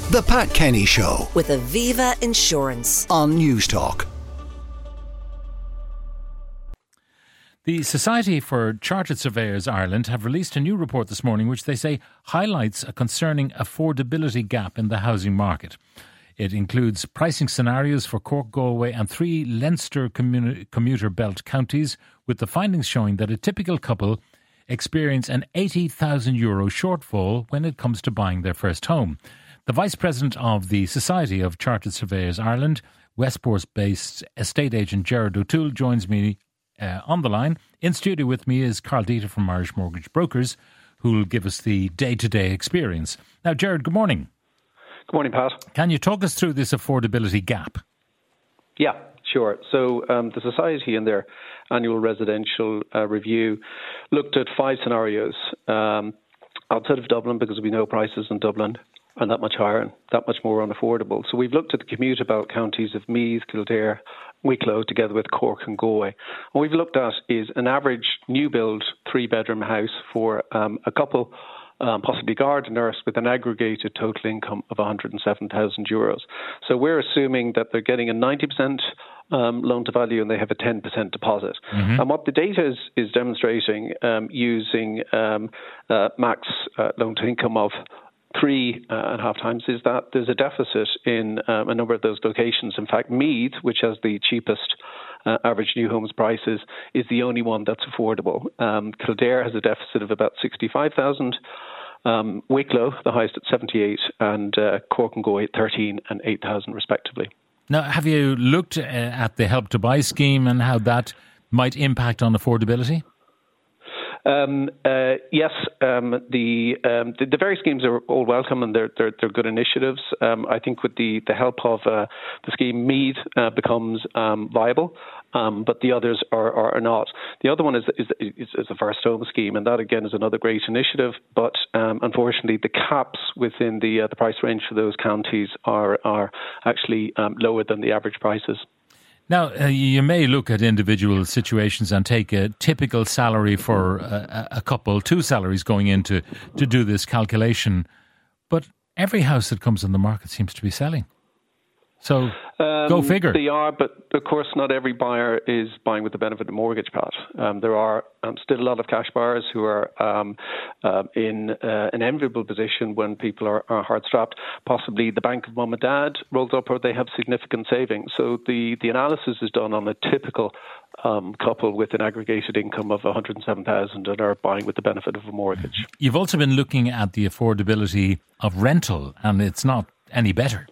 The Pat Kenny Show with Aviva Insurance on Newstalk. The Society for Chartered Surveyors Ireland have released a new report this morning which they say highlights a concerning affordability gap in the housing market. It includes pricing scenarios for Cork, Galway and 3 Leinster commuter belt counties, with the findings showing that a typical couple experience an €80,000 shortfall when it comes to buying their first home. The Vice President of the Society of Chartered Surveyors Ireland, Westport-based estate agent Gerard O'Toole, joins me on the line. In studio with me is Carl Dieter from Irish Mortgage Brokers, who will give us the day-to-day experience. Now, Gerard, good morning. Good morning, Pat. Can you talk us through this affordability gap? Yeah, sure. So the Society in their annual residential review looked at 5 scenarios outside of Dublin, because we know prices in Dublin are that much higher and that much more unaffordable. So we've looked at the commuter belt counties of Meath, Kildare, Wicklow, together with Cork and Galway. What we've looked at is an average new build 3-bedroom house for a couple, possibly guard and nurse, with an aggregated total income of €107,000. So we're assuming that they're getting a 90% loan to value and they have a 10% deposit. Mm-hmm. And what the data is demonstrating, using max loan to income of 3.5 times, is that there's a deficit in a number of those locations. In fact, Meath, which has the cheapest average new homes prices, is the only one that's affordable. Kildare has a deficit of about 65,000. Wicklow, the highest at 78, and Cork and Galway 13 and 8,000 respectively. Now, have you looked at the Help to Buy scheme and how that might impact on affordability? Yes, the various schemes are all welcome and they're good initiatives. I think with the help of the scheme, Meath becomes viable, but the others are not. The other one is a first home scheme, and that again is another great initiative. But unfortunately, the caps within the price range for those counties are actually lower than the average prices. Now, you may look at individual situations and take a typical salary for a couple, 2 salaries going into to do this calculation, but every house that comes on the market seems to be selling. So, go figure. They are, but of course not every buyer is buying with the benefit of mortgage, Pat. There are still a lot of cash buyers who are in an enviable position when people are hard-strapped. Possibly the bank of mum and dad rolls up, or they have significant savings. So the analysis is done on a typical couple with an aggregated income of $107,000 and are buying with the benefit of a mortgage. You've also been looking at the affordability of rental, and it's not any better.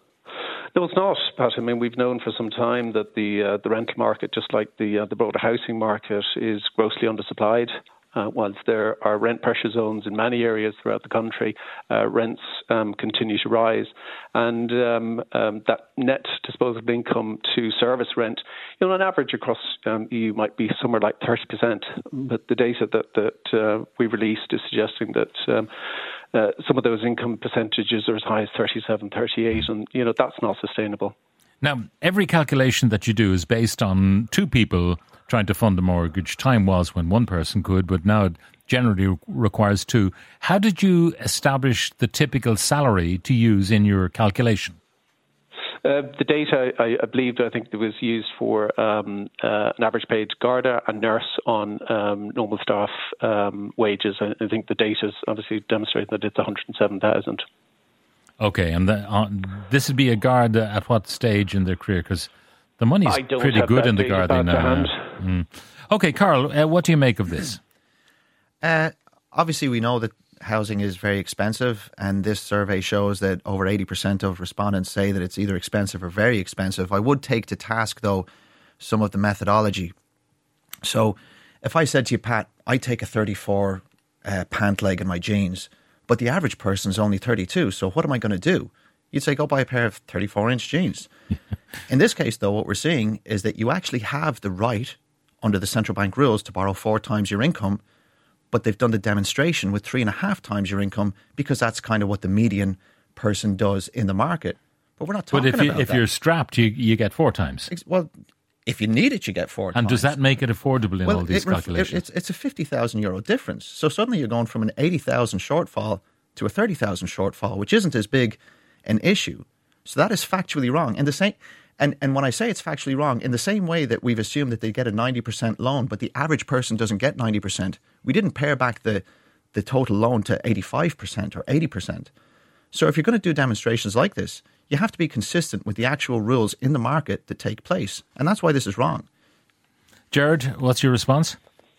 No, it's not, Pat. I mean, we've known for some time that the rental market, just like the broader housing market, is grossly undersupplied. Whilst there are rent pressure zones in many areas throughout the country, rents continue to rise. And that net disposable income to service rent, on average across EU might be somewhere like 30%. But the data that we released is suggesting that some of those income percentages are as high as 37, 38, and that's not sustainable. Now, every calculation that you do is based on 2 people trying to fund a mortgage. Time was when 1 person could, but now it generally requires 2. How did you establish the typical salary to use in your calculation? The data, I think it was used for an average paid Garda and nurse on normal staff wages. I think the data is obviously demonstrating that it's 107,000. Okay, and this would be a Garda at what stage in their career? Because the money's pretty good in the Garda now. Okay, Carl, what do you make of this? Obviously, we know that housing is very expensive, and this survey shows that over 80% of respondents say that it's either expensive or very expensive. I would take to task, though, some of the methodology. So if I said to you, Pat, I take a 34 pant leg in my jeans, but the average person is only 32, so what am I going to do? You'd say, go buy a pair of 34-inch jeans. In this case, though, what we're seeing is that you actually have the right, under the central bank rules, to borrow 4 times your income, but they've done the demonstration with 3.5 times your income because that's kind of what the median person does in the market. But we're not talking about that. But if you're strapped, you get 4 times. Well, if you need it, you get 4 times. And does that make it affordable in all these calculations? It's a €50,000 difference. So suddenly you're going from an 80,000 shortfall to a 30,000 shortfall, which isn't as big an issue. So that is factually wrong. And when I say it's factually wrong, in the same way that we've assumed that they get a 90% loan, but the average person doesn't get 90%, we didn't pare back the total loan to 85% or 80%. So if you're going to do demonstrations like this, you have to be consistent with the actual rules in the market that take place. And that's why this is wrong. Gerard, what's your response?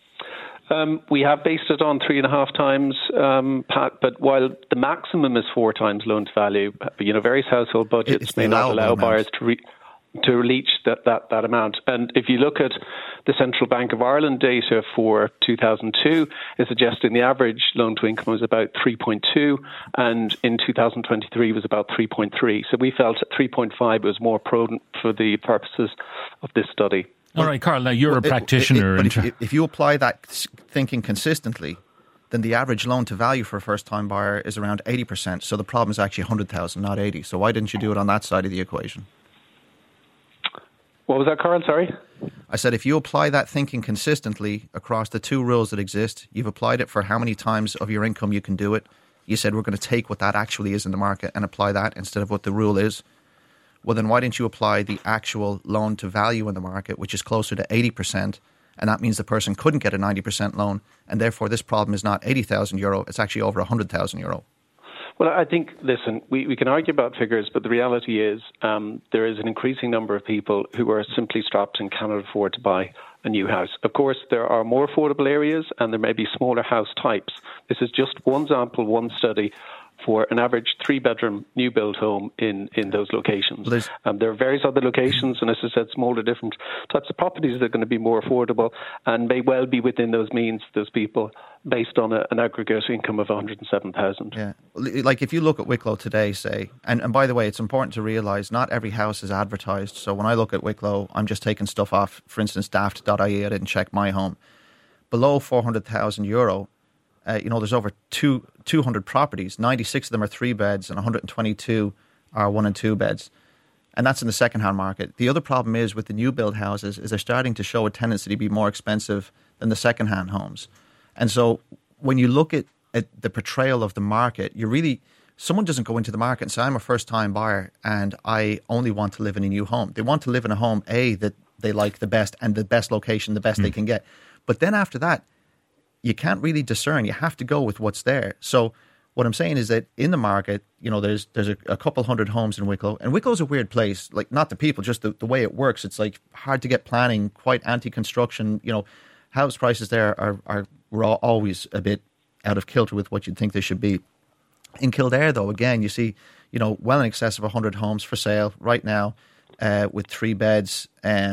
We have based it on 3.5 times, Pat, but while the maximum is 4 times loan to value, various household budgets may not allow buyers to reach that amount. And if you look at the Central Bank of Ireland data for 2002, it's suggesting the average loan to income was about 3.2, and in 2023 was about 3.3. So we felt at 3.5 was more prudent for the purposes of this study. All right, Carl, now you're a practitioner. If you apply that thinking consistently, then the average loan to value for a first-time buyer is around 80%. So the problem is actually 100,000, not 80. So why didn't you do it on that side of the equation? What was that, Carl? Sorry? I said if you apply that thinking consistently across the two rules that exist, you've applied it for how many times of your income you can do it. You said we're going to take what that actually is in the market and apply that instead of what the rule is. Well, then why didn't you apply the actual loan to value in the market, which is closer to 80%? And that means the person couldn't get a 90% loan. And therefore, this problem is not €80,000. It's actually over €100,000. Well, I think, listen, we can argue about figures, but the reality is there is an increasing number of people who are simply strapped and cannot afford to buy a new house. Of course, there are more affordable areas and there may be smaller house types. This is just one sample, one study for an average 3-bedroom new build home in those locations. There are various other locations, and as I said, smaller different types of properties that are going to be more affordable and may well be within those means, those people, based on an aggregate income of 107,000. Yeah, like if you look at Wicklow today, say, and by the way, it's important to realise not every house is advertised. So when I look at Wicklow, I'm just taking stuff off, for instance, daft.ie. I didn't check my home. Below €400,000, there's over 200 properties. 96 of them are 3 beds and 122 are 1 and 2 beds. And that's in the second-hand market. The other problem is with the new build houses is they're starting to show a tendency to be more expensive than the second-hand homes. And so when you look at the portrayal of the market, someone doesn't go into the market and say, I'm a first-time buyer and I only want to live in a new home. They want to live in a home, that they like the best and the best location, the best they can get. But then after that, you can't really discern. You have to go with what's there. So what I'm saying is that in the market, there's a couple hundred homes in Wicklow. And Wicklow's a weird place, like not the people, just the way it works. It's like hard to get planning, quite anti-construction. House prices there are always a bit out of kilter with what you'd think they should be. In Kildare, though, again, you see, well in excess of 100 homes for sale right now with 3 beds,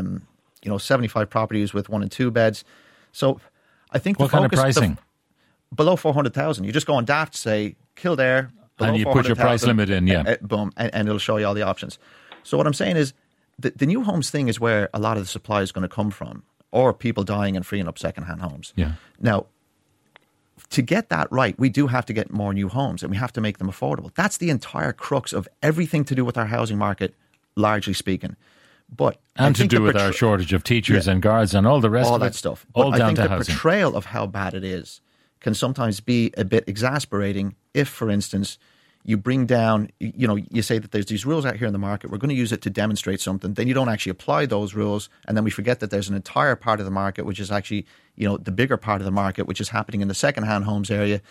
75 properties with 1 and 2 beds. So I think what kind of pricing? Below 400,000. You just go on Daft, say Kildare, below and you put your price limit in, boom, and it'll show you all the options. So what I'm saying is the new homes thing is where a lot of the supply is going to come from, or people dying and freeing up second-hand homes. Yeah. Now, to get that right, we do have to get more new homes and we have to make them affordable. That's the entire crux of everything to do with our housing market, largely speaking. And to do with our shortage of teachers and guards and all the rest of it. All that stuff. All down to housing. I think the portrayal of how bad it is can sometimes be a bit exasperating if, for instance, you bring down, you say that there's these rules out here in the market, we're going to use it to demonstrate something, then you don't actually apply those rules, and then we forget that there's an entire part of the market, which is actually, the bigger part of the market, which is happening in the second-hand homes area.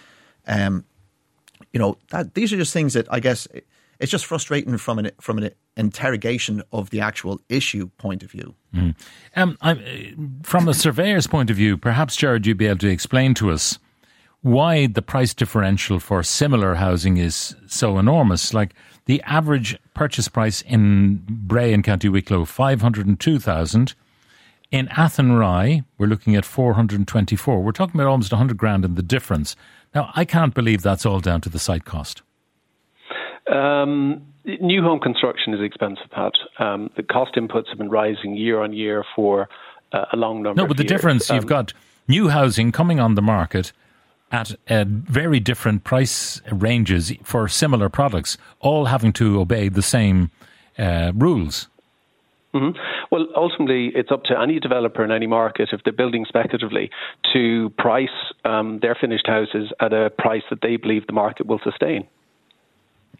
These are just things that I guess it's just frustrating from an interrogation of the actual issue point of view. From a surveyor's point of view, perhaps, Gerard, you'd be able to explain to us why the price differential for similar housing is so enormous. Like the average purchase price in Bray in County Wicklow, 502,000. In Athenry, we're looking at 424. We're talking about almost 100 grand in the difference. Now, I can't believe that's all down to the site cost. New home construction is expensive, Pat. The cost inputs have been rising year on year for a long number of years. No, but the difference, you've got new housing coming on the market at very different price ranges for similar products, all having to obey the same rules. Mm-hmm. Well, ultimately, it's up to any developer in any market, if they're building speculatively, to price their finished houses at a price that they believe the market will sustain.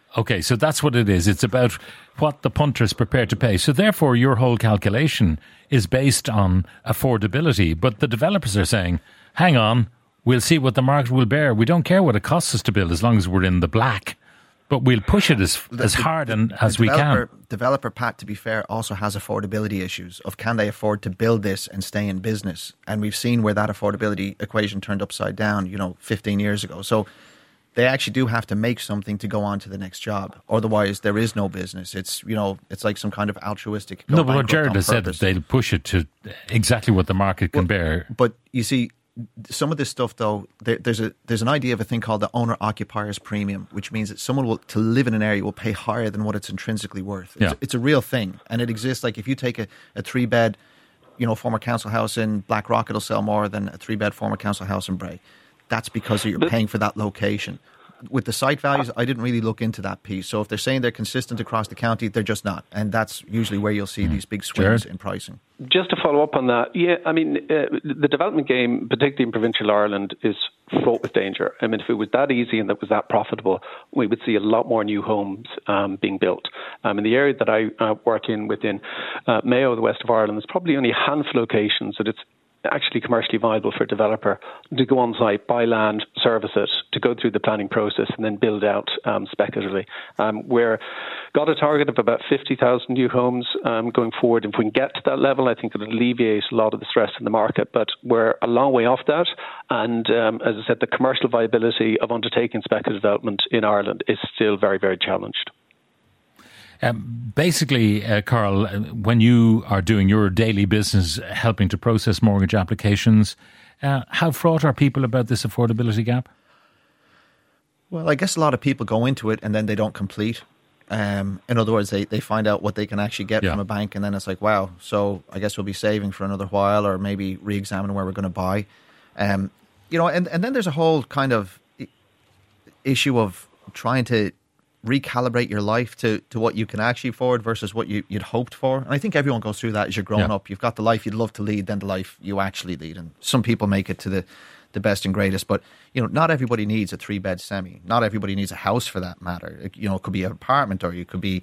Okay, so that's what it is. It's about what the punter is prepared to pay. So therefore, your whole calculation is based on affordability. But the developers are saying, hang on, we'll see what the market will bear. We don't care what it costs us to build as long as we're in the black. But we'll push it as hard as we can. Developer, Pat, to be fair, also has affordability issues of can they afford to build this and stay in business? And we've seen where that affordability equation turned upside down, 15 years ago. So they actually do have to make something to go on to the next job. Otherwise, there is no business. It's, it's like some kind of altruistic. No, but what Jared has said, they'll push it to exactly what the market can bear. But you see, some of this stuff, though, there's an idea of a thing called the owner-occupiers premium, which means that someone to live in an area will pay higher than what it's intrinsically worth. It's a real thing, and it exists. Like if you take a 3-bed, former council house in Blackrock, it'll sell more than a 3-bed former council house in Bray. That's because you're paying for that location. With the site values, I didn't really look into that piece. So if they're saying they're consistent across the county, they're just not. And that's usually where you'll see these big swings in pricing. Just to follow up on that, the development game, particularly in provincial Ireland, is fraught with danger. I mean, if it was that easy and that was that profitable, we would see a lot more new homes being built. In the area that I work in within Mayo, the west of Ireland, there's probably only a handful of locations that it's actually commercially viable for a developer to go on site, buy land, service it, to go through the planning process and then build out speculatively. We're got a target of about 50,000 new homes going forward. If we can get to that level, I think it'll alleviate a lot of the stress in the market, but we're a long way off that. And as I said, the commercial viability of undertaking speculative development in Ireland is still very, very challenged. Basically, Carl, when you are doing your daily business helping to process mortgage applications, how fraught are people about this affordability gap? Well, I guess a lot of people go into it and then they don't complete. In other words, they find out what they can actually get from a bank, and then it's like, wow, so I guess we'll be saving for another while, or maybe re-examine where we're going to buy. And then there's a whole kind of issue of trying to recalibrate your life to what you can actually afford versus what you'd hoped for. And I think everyone goes through that as you're growing up. You've got the life you'd love to lead, then the life you actually lead. And some people make it to the best and greatest, but not everybody needs a 3-bed semi. Not everybody needs a house for that matter. It could be an apartment, or it could be,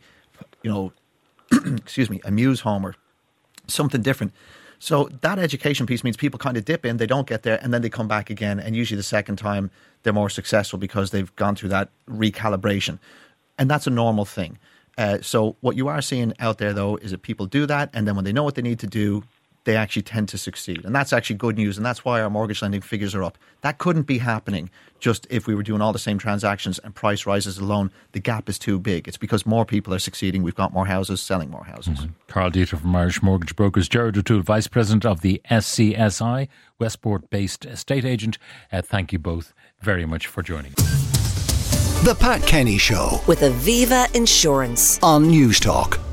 a muse home or something different. So that education piece means people kind of dip in, they don't get there, and then they come back again. And usually the second time they're more successful because they've gone through that recalibration. And that's a normal thing. So what you are seeing out there, though, is that people do that, and then when they know what they need to do, they actually tend to succeed. And that's actually good news, and that's why our mortgage lending figures are up. That couldn't be happening just if we were doing all the same transactions and price rises alone. The gap is too big. It's because more people are succeeding. We've got more houses, selling more houses. Mm-hmm. Carl Dieter from Irish Mortgage Brokers. Jared O'Toole, Vice President of the SCSI, Westport-based estate agent. Thank you both very much for joining us. The Pat Kenny Show with Aviva Insurance on News Talk.